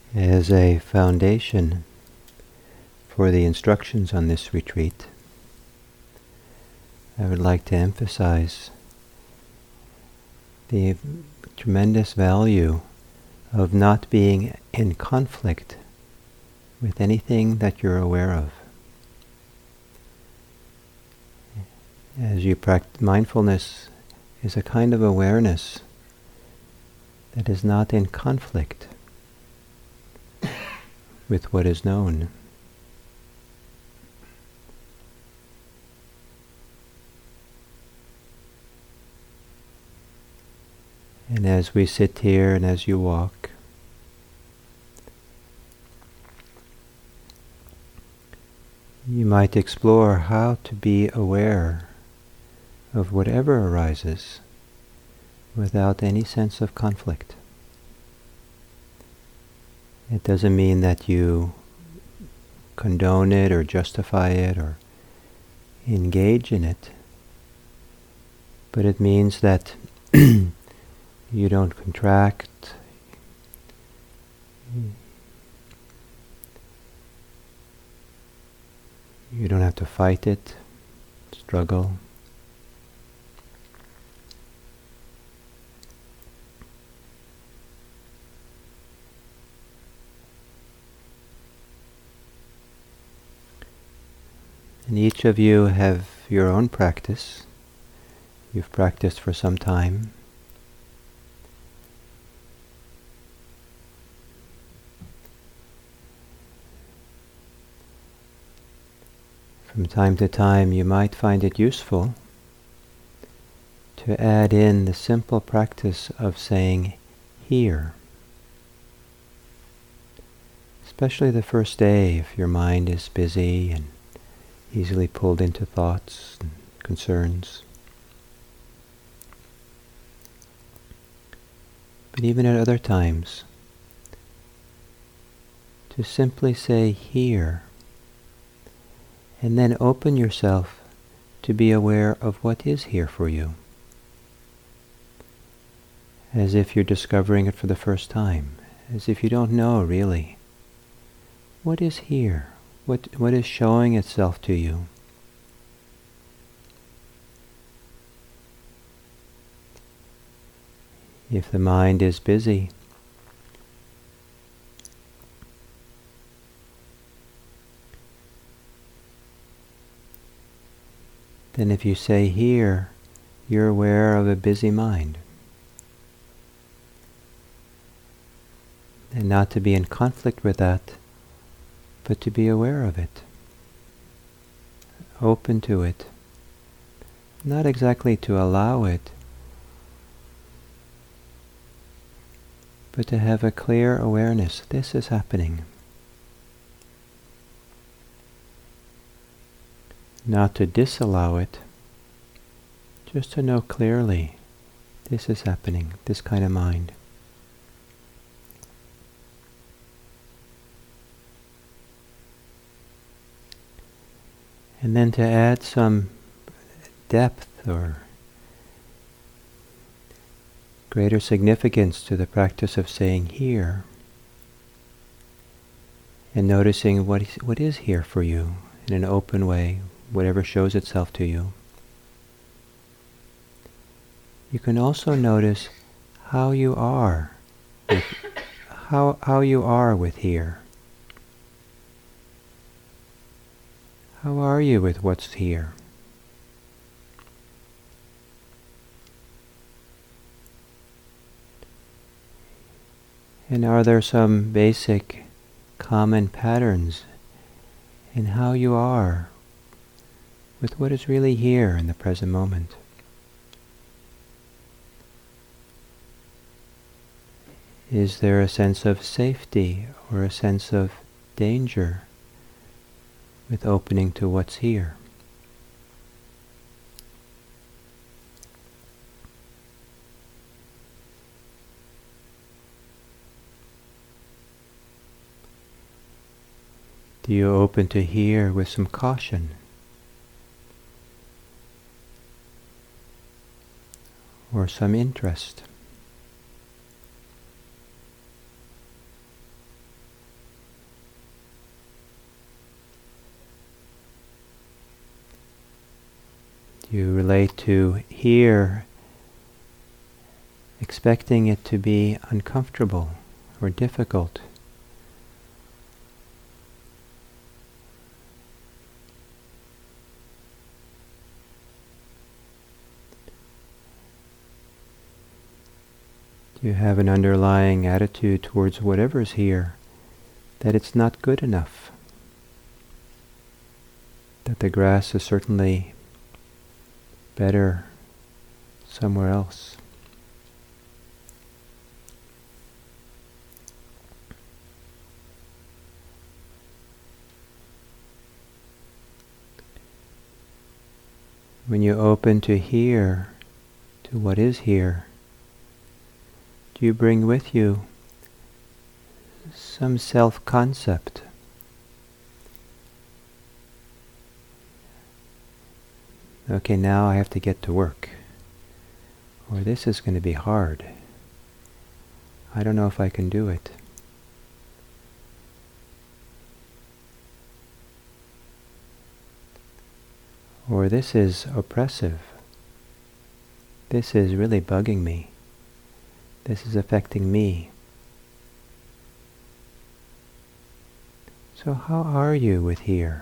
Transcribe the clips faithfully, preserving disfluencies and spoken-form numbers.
As a foundation for the instructions on this retreat, I would like to emphasize the tremendous value of not being in conflict with anything that you're aware of. As you practice, mindfulness is a kind of awareness that is not in conflict with what is known. And as we sit here and as you walk, you might explore how to be aware of whatever arises without any sense of conflict. It doesn't mean that you condone it or justify it or engage in it, but it means that you don't contract, you don't have to fight it, struggle. And each of you have your own practice. You've practiced for some time. From time to time you might find it useful to add in the simple practice of saying here. Especially the first day, if your mind is busy and easily pulled into thoughts and concerns. But even at other times, to simply say here, and then open yourself to be aware of what is here for you, as if you're discovering it for the first time, as if you don't know really. What is here? What, what is showing itself to you? If the mind is busy, then if you say here, you're aware of a busy mind. And not to be in conflict with that, but to be aware of it, open to it, not exactly to allow it, but to have a clear awareness, this is happening. Not to disallow it, just to know clearly, this is happening, this kind of mind. And then to add some depth or greater significance to the practice of saying here, and noticing what is, what is here for you in an open way, whatever shows itself to you. You can also notice how you are with, how, how you are with here. How are you with what's here? And are there some basic common patterns in how you are with what is really here in the present moment? Is there a sense of safety or a sense of danger with opening to what's here? Do you open to here with some caution? Or some interest? You relate to here, expecting it to be uncomfortable or difficult. You have an underlying attitude towards whatever's here, that it's not good enough, that the grass is certainly better somewhere else. When you open to here, to what is here, do you bring with you some self-concept? Okay, now I have to get to work. Or this is going to be hard. I don't know if I can do it. Or this is oppressive. This is really bugging me. This is affecting me. So how are you with here?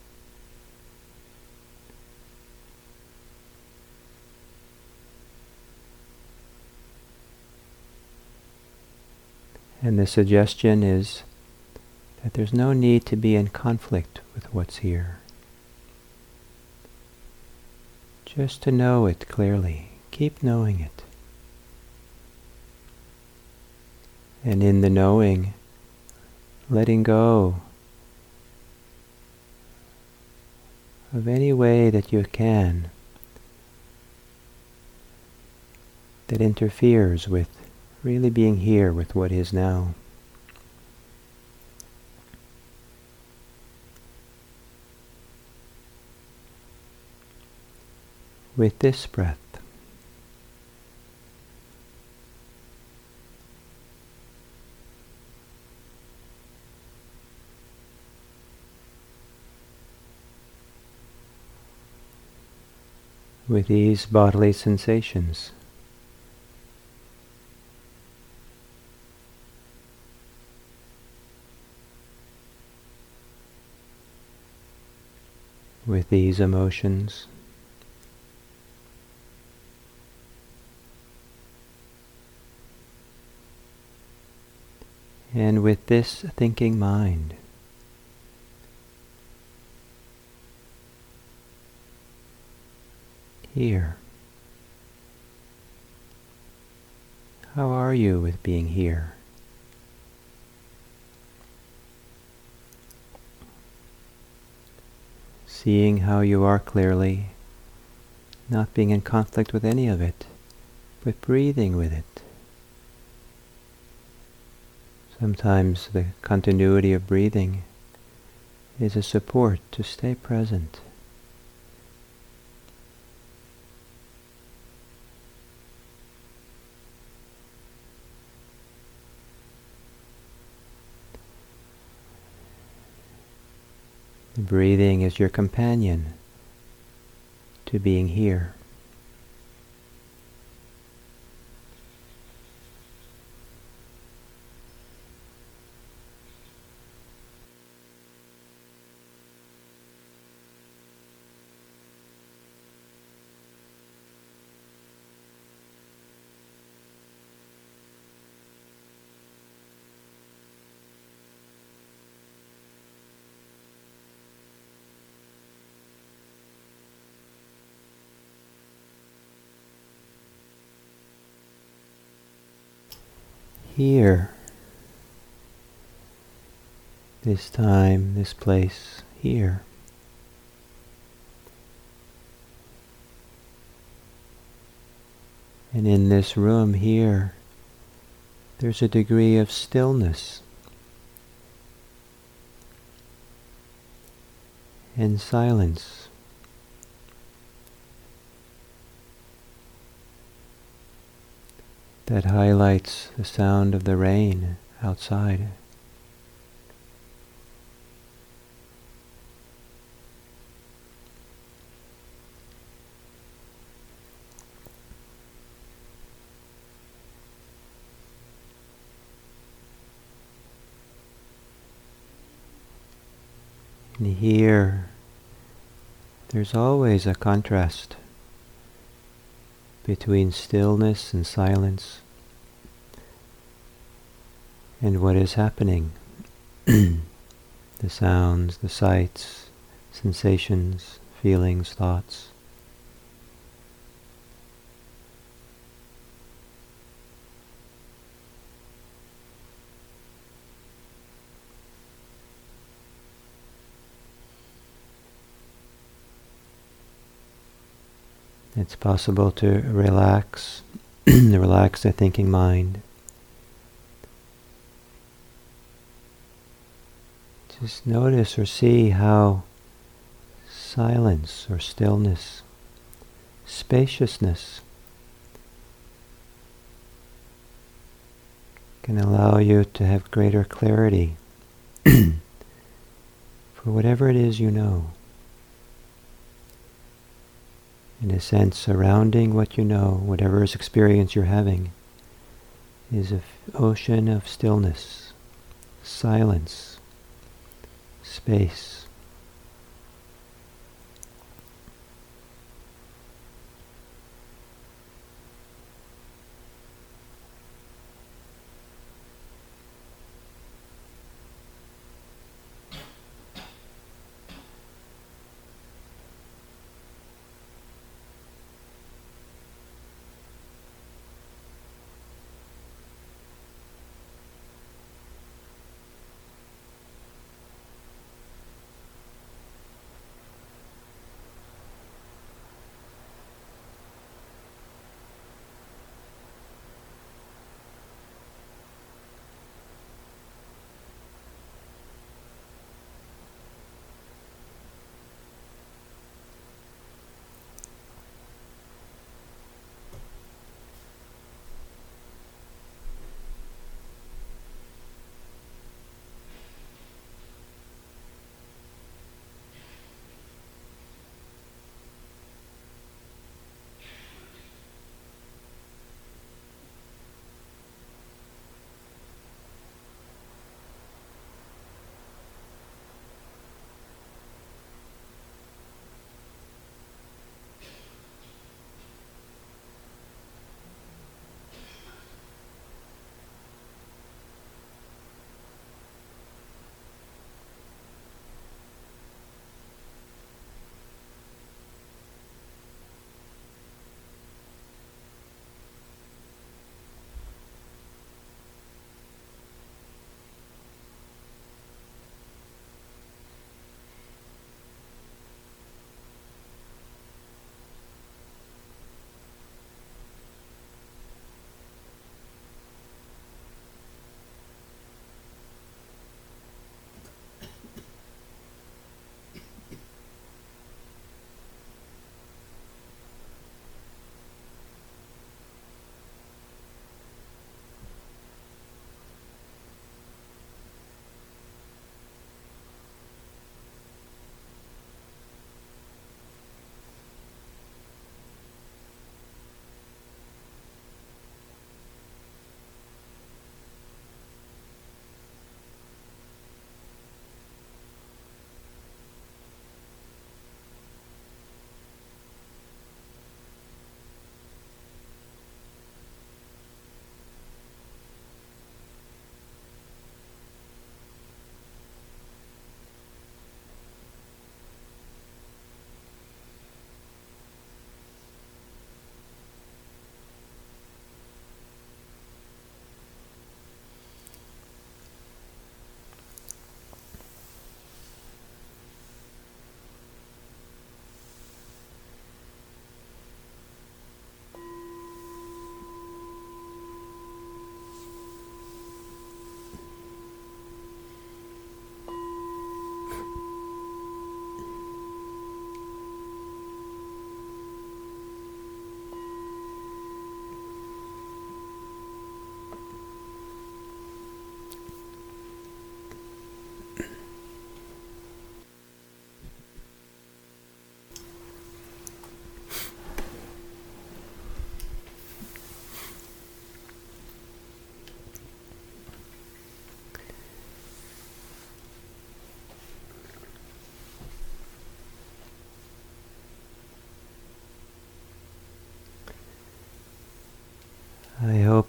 And the suggestion is that there's no need to be in conflict with what's here. Just to know it clearly. Keep knowing it. And in the knowing, letting go of any way that you can that interferes with really being here with what is now. With this breath, with these bodily sensations, with these emotions, and with this thinking mind. Here. How are you with being here? Seeing how you are clearly, not being in conflict with any of it, but breathing with it. Sometimes the continuity of breathing is a support to stay present. Breathing is your companion to being here. Here, this time, this place, here. And in this room here, there's a degree of stillness and silence. That highlights the sound of the rain outside. And here, there's always a contrast between stillness and silence and what is happening. The sounds, the sights, sensations, feelings, thoughts. It's possible to relax, relax the thinking mind. Just notice or see how silence or stillness, spaciousness can allow you to have greater clarity for whatever it is you know. In a sense, surrounding what you know, whatever experience you're having, is an ocean of stillness, silence, space.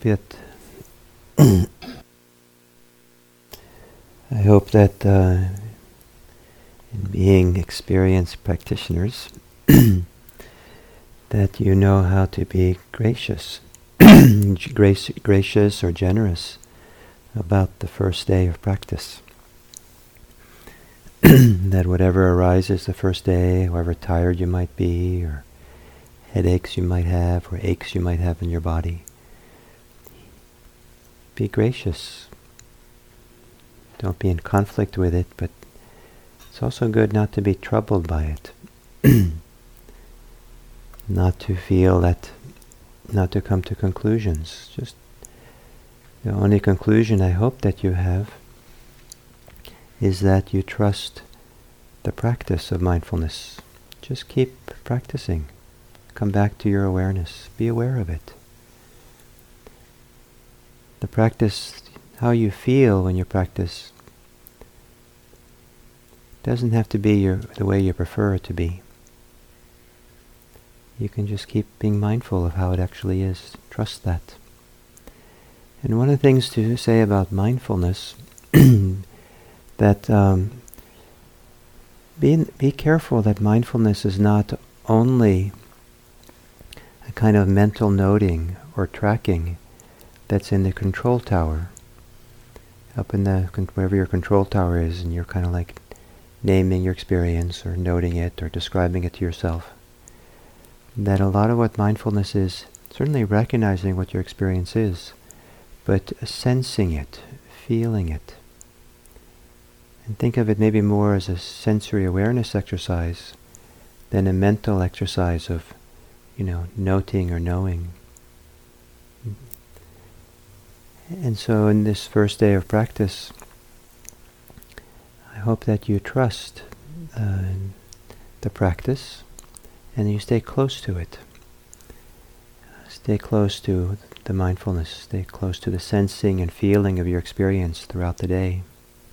that I hope that uh, in being experienced practitioners that you know how to be gracious, grace, gracious or generous about the first day of practice. That whatever arises the first day, however tired you might be, or headaches you might have, or aches you might have in your body, be gracious. Don't be in conflict with it, but it's also good not to be troubled by it. Not to feel that, not to come to conclusions. Just the only conclusion I hope that you have is that you trust the practice of mindfulness. Just keep practicing. Come back to your awareness. Be aware of it. The practice, how you feel when you practice, doesn't have to be your, the way you prefer it to be. You can just keep being mindful of how it actually is. Trust that. And one of the things to say about mindfulness, that um, be, be careful that mindfulness is not only a kind of mental noting or tracking that's in the control tower, up in the, wherever your control tower is, and you're kind of like naming your experience or noting it or describing it to yourself. That a lot of what mindfulness is, certainly recognizing what your experience is, but sensing it, feeling it. And think of it maybe more as a sensory awareness exercise than a mental exercise of, you know, noting or knowing. And so in this first day of practice, I hope that you trust uh, the practice and you stay close to it. Stay close to the mindfulness. Stay close to the sensing and feeling of your experience throughout the day.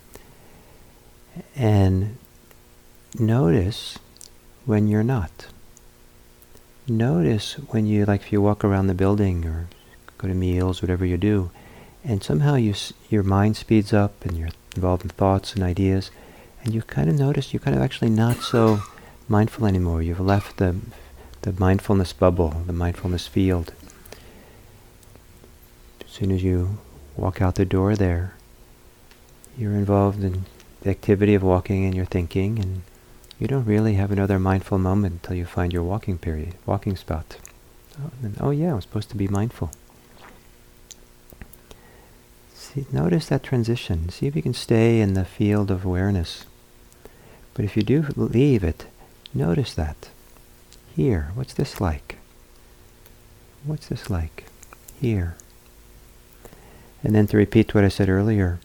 And notice when you're not. Notice when you, like if you walk around the building or go to meals, whatever you do, and somehow you, your mind speeds up and you're involved in thoughts and ideas, and you kind of notice you're kind of actually not so mindful anymore. You've left the the mindfulness bubble, the mindfulness field. As soon as you walk out the door there, you're involved in the activity of walking and your thinking, and you don't really have another mindful moment until you find your walking period, walking spot. Oh, and, oh yeah, I'm supposed to be mindful. See, notice that transition. See if you can stay in the field of awareness. But if you do leave it, notice that. Here, what's this like? What's this like? Here. And then to repeat what I said earlier,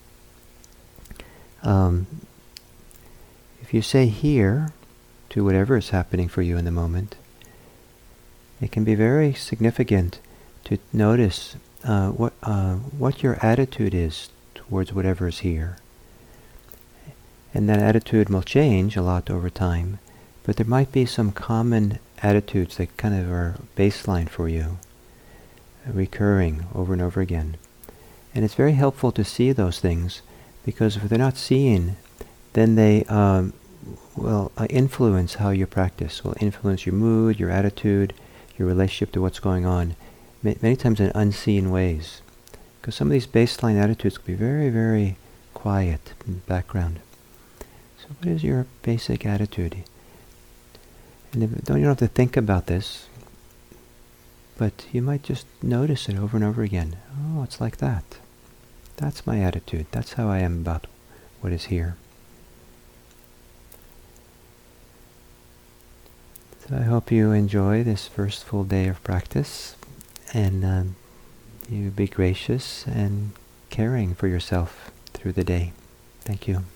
um, if you say here to whatever is happening for you in the moment, it can be very significant to notice uh, what uh, what your attitude is towards whatever is here. And that attitude will change a lot over time, but there might be some common attitudes that kind of are baseline for you, uh, recurring over and over again. And it's very helpful to see those things, because if they're not seen, then they um, will uh, influence how you practice, will influence your mood, your attitude, your relationship to what's going on, ma- many times in unseen ways. Because some of these baseline attitudes can be very, very quiet in the background. So what is your basic attitude? And if, don't, you don't have to think about this, but you might just notice it over and over again. Oh, it's like that. That's my attitude. That's how I am about what is here. So I hope you enjoy this first full day of practice, and um, you be gracious and caring for yourself through the day. Thank you.